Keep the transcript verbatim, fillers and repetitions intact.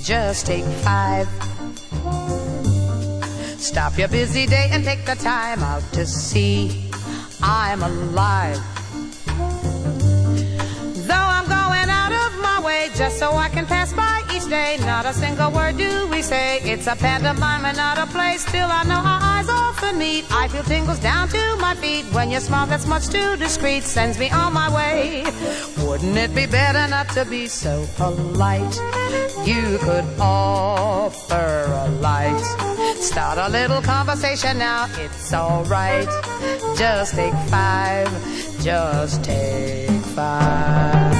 just take five. Stop your busy day and take the time out to see I'm alive. Though I'm going out of my way just so I can pass by each day, not a single word do we say. It's a pantomime and not a play. Still I know our eyes often meet. I feel tingles down to my feet when your smile that's much too discreet sends me on my way. Wouldn't it be better not to be so polite? You could offer a light. Start a little conversation now, it's alright. Just take five, just take five.